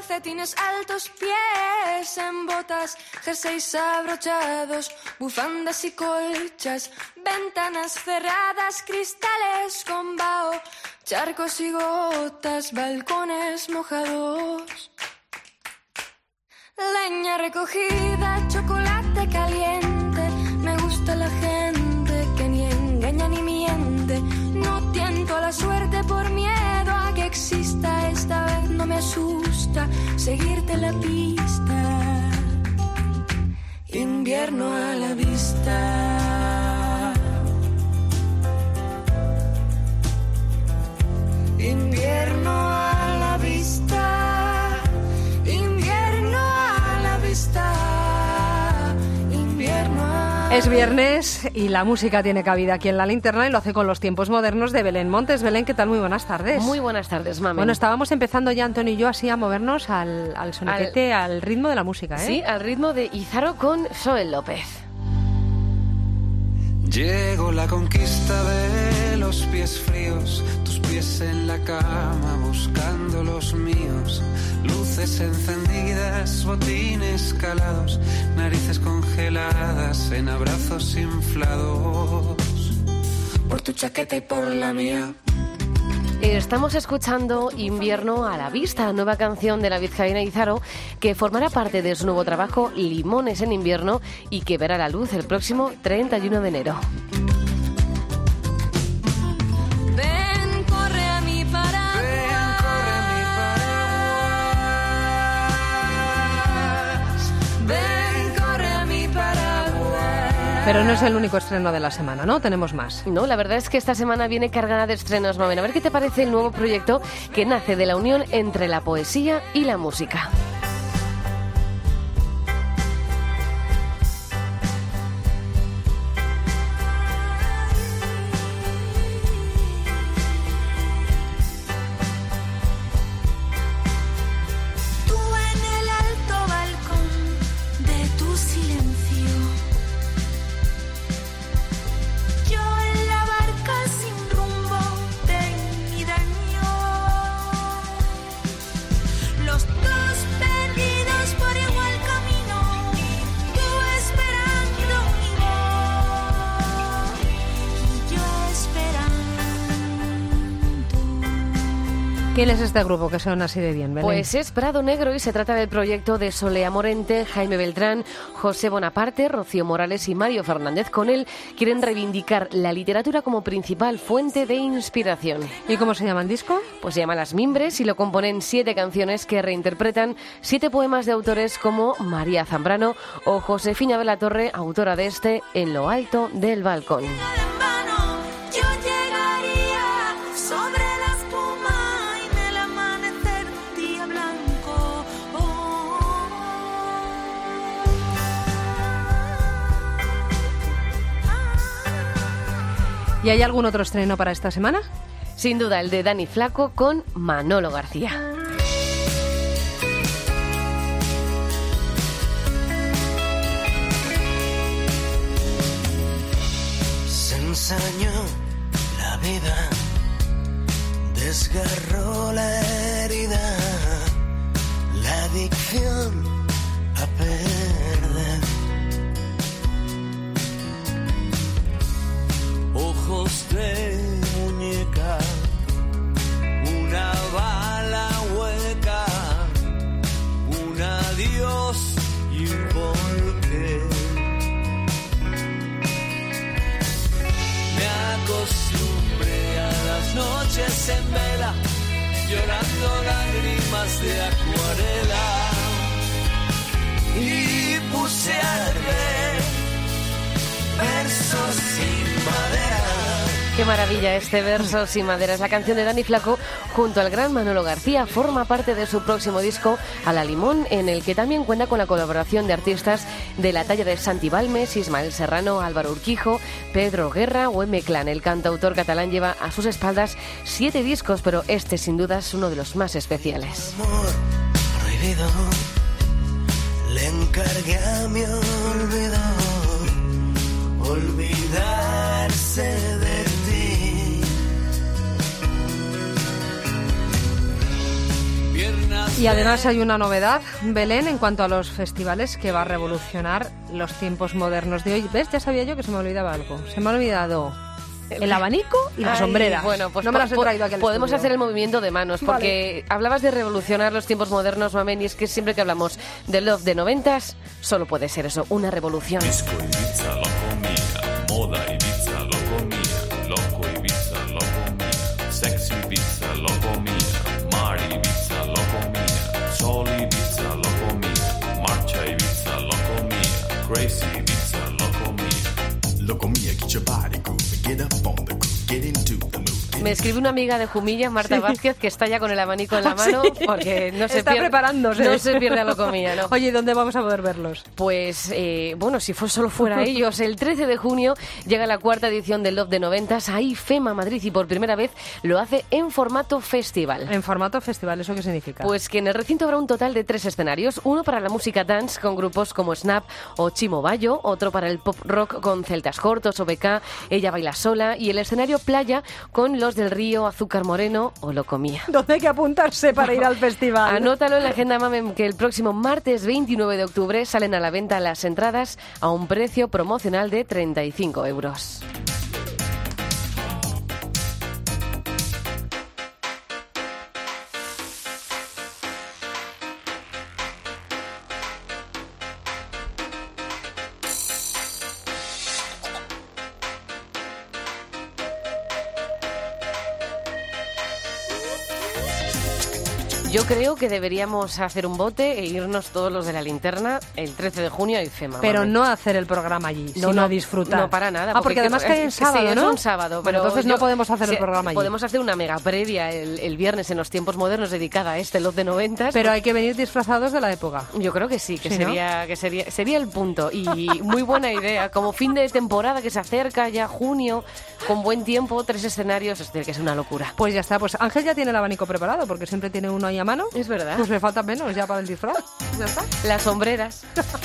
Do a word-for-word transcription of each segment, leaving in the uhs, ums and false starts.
calcetines altos, pies en botas, jerseys abrochados, bufandas y colchas, ventanas cerradas, cristales con vaho, charcos y gotas, balcones mojados. Leña recogida, chocolate caliente, me gusta la gente que ni engaña ni miente. No tiento a la suerte por miedo a que exista, esta vez no me asusta seguirte la pista. Invierno a la vista. Invierno a la vista. Invierno a la vista. Invierno a... Es viernes y la música tiene cabida aquí en La Linterna y lo hace con los tiempos modernos de Belén Montes. Belén, ¿qué tal? Muy buenas tardes. Muy buenas tardes, mami. Bueno, estábamos empezando ya, Antonio y yo, así a movernos al, al sonequete, al... al ritmo de la música, ¿eh? Sí, al ritmo de Izaro con Joel López. Llegó la conquista de los pies fríos, tus pies en la cama buscando los míos, luces encendidas, botines calados, narices congeladas en abrazos inflados, por tu chaqueta y por la mía. Estamos escuchando Invierno a la vista, nueva canción de la vizcaína Izaro, que formará parte de su nuevo trabajo Limones en invierno y que verá la luz el próximo treinta y uno de enero. Ven, corre a mi paraguas. Ven, corre a mi paraguas. Ven, corre a mi paraguas. Pero no es el único estreno de la semana, ¿no? Tenemos más. No, la verdad es que esta semana viene cargada de estrenos, Mamen. A ver qué te parece el nuevo proyecto que nace de la unión entre la poesía y la música. ¿Quién es este grupo que suena así de bien, Belén? Pues es Prado Negro y se trata del proyecto de Solea Morente, Jaime Beltrán, José Bonaparte, Rocío Morales y Mario Fernández. Con él quieren reivindicar la literatura como principal fuente de inspiración. ¿Y cómo se llama el disco? Pues se llama Las Mimbres y lo componen siete canciones que reinterpretan siete poemas de autores como María Zambrano o Josefina de la Torre, autora de este En lo alto del balcón. ¿Y hay algún otro estreno para esta semana? Sin duda, el de Dani Flaco con Manolo García. Se ensañó la vida, desgarró la herida, la adicción a perder. Ojos de muñeca, una bala hueca, un adiós y un porqué. Me acostumbré a las noches en vela, llorando lágrimas de acuarela, y puse a arder versos sin madera. Qué maravilla este verso sin madera. Es la canción de Dani Flaco junto al gran Manolo García. Forma parte de su próximo disco A la Limón, en el que también cuenta con la colaboración de artistas de la talla de Santi Balmes, Ismael Serrano, Álvaro Urquijo, Pedro Guerra o M. Clan. El cantautor catalán lleva a sus espaldas siete discos, pero este sin duda es uno de los más especiales. Amor prohibido, le encargué a mi olvido olvidarse de ti. Piernas Y además hay una novedad, Belén, en cuanto a los festivales que va a revolucionar los tiempos modernos de hoy. ¿Ves? Ya sabía yo que se me olvidaba algo. Se me ha olvidado el abanico y las Ay, sombreras. Bueno, pues no me las he traído aquí al podemos estudio. hacer el movimiento de manos, porque Vale. hablabas de revolucionar los tiempos modernos, Mamen, y es que siempre que hablamos de love de noventas, solo puede ser eso, una revolución. Disco Ibiza, loco mía. Moda Ibiza, loco mía. Loco Ibiza, loco mía. Sexy Ibiza, loco mía. Mar Ibiza, loco mía. Sol Ibiza, loco mía. Marcha Ibiza, loco mía. Crazy Ibiza, loco mía. Loco mía, get your body grooving, get up on the groove, get into the mood. Me escribe una amiga de Jumilla, Marta Sí. Vázquez, que está ya con el abanico en la Sí. mano, porque no se Está pierde, preparándose. no se pierde a lo comía, ¿no? Oye, ¿y dónde vamos a poder verlos? Pues, eh, bueno, si fue solo fuera ellos, el trece de junio llega la cuarta edición del Love de noventas a IFEMA Madrid y por primera vez lo hace en formato festival. En formato festival, ¿eso qué significa? Pues que en el recinto habrá un total de tres escenarios, uno para la música dance con grupos como Snap o Chimo Bayo, otro para el pop rock con Celtas Cortos o B K, Ella Baila Sola, y el escenario playa con Los del Río, Azúcar Moreno o Locomía. ¿Dónde hay que apuntarse para ir al festival? Anótalo en la agenda, Mamen, que el próximo martes veintinueve de octubre salen a la venta las entradas a un precio promocional de treinta y cinco euros. Yo creo que deberíamos hacer un bote e irnos todos los de la linterna el trece de junio a IFEMA. Pero Mamen. no a hacer el programa allí, No, sino no, a disfrutar. No, para nada. Ah, porque además cae en sí, sábado, es ¿no? un sábado. Bueno, Pero entonces yo- no podemos hacer el sí, programa allí. Podemos hacer una mega previa el, el viernes en los tiempos modernos dedicada a este Love de noventas. Pero hay que venir disfrazados de la época. Yo creo que sí, que ¿Sí, no? sería que sería sería el punto y muy buena idea. Como fin de temporada que se acerca ya junio, con buen tiempo, tres escenarios, es decir, que es una locura. Pues ya está, pues Ángel ya tiene el abanico preparado, porque siempre tiene uno ahí a mano. Es verdad. Pues le falta menos ya para el disfraz. Ya está. Las sombreras.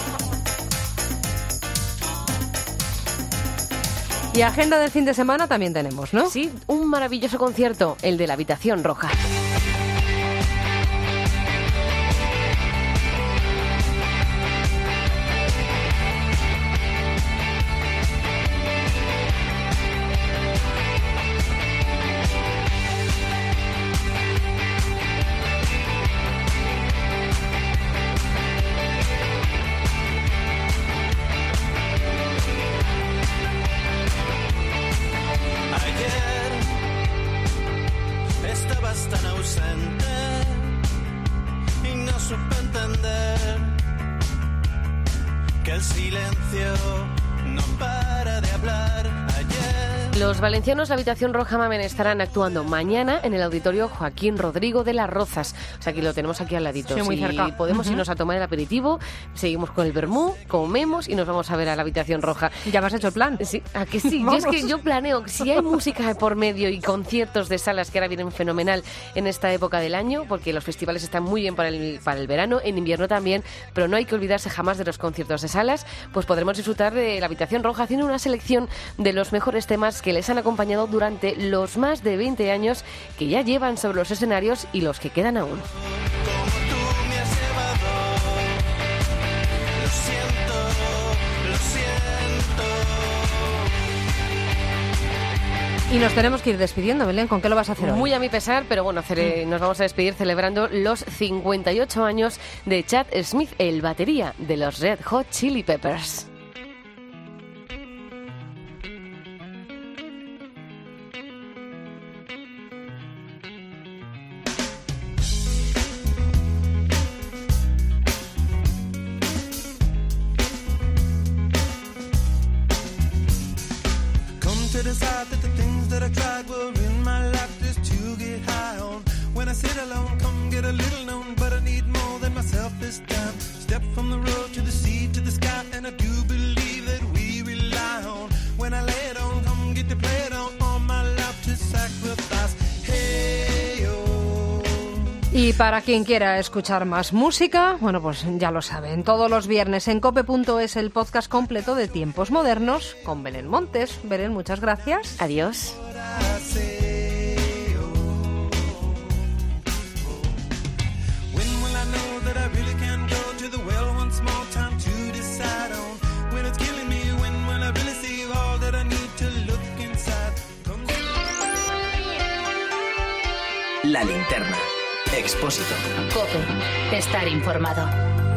Y agenda del fin de semana también tenemos, ¿no? Sí, un maravilloso concierto, el de la Habitación Roja. Ayer estabas tan ausente y no supe entender que el silencio no para de hablar. Ayer Los valencianos La Habitación Roja, Mamen, estarán actuando mañana en el auditorio Joaquín Rodrigo de las Rozas. O sea, que lo tenemos aquí al ladito. Sí, muy Si cerca. podemos Ujú. irnos a tomar el aperitivo, seguimos con el vermú, comemos y nos vamos a ver a La Habitación Roja. ¿Ya me has hecho el plan? Sí, ¿a que sí? Yo Vamos. es que yo planeo, si hay música de por medio y conciertos de salas que ahora vienen fenomenal en esta época del año, porque los festivales están muy bien para el, para el verano, en invierno también, pero no hay que olvidarse jamás de los conciertos de salas, pues podremos disfrutar de La Habitación Roja haciendo una selección de los mejores temas que les han acompañado durante los más de veinte años que ya llevan sobre los escenarios y los que quedan aún. como tú me has llevado, lo siento, lo siento. Y nos tenemos que ir despidiendo, Belén. ¿Con qué lo vas a hacer hoy? Muy a mi pesar, pero bueno, cele- nos vamos a despedir celebrando los cincuenta y ocho años de Chad Smith, el batería de los Red Hot Chili Peppers. Come to decide that the things that I tried were in my life just to get high on. When I sit alone, come get a little known, but I need more than myself this time. Step from the road to the sea to the sky, and I do believe that we rely on. When I lay it on, come get to play it on, all my life to sacrifice. Hey, oh. Y para quien quiera escuchar más música, bueno, pues ya lo saben, todos los viernes en cope punto es el podcast completo de Tiempos Modernos con Belén Montes. Belén, muchas gracias. Adiós. I say, oh, oh. When La Linterna. Expósito. COPE. Estar informado.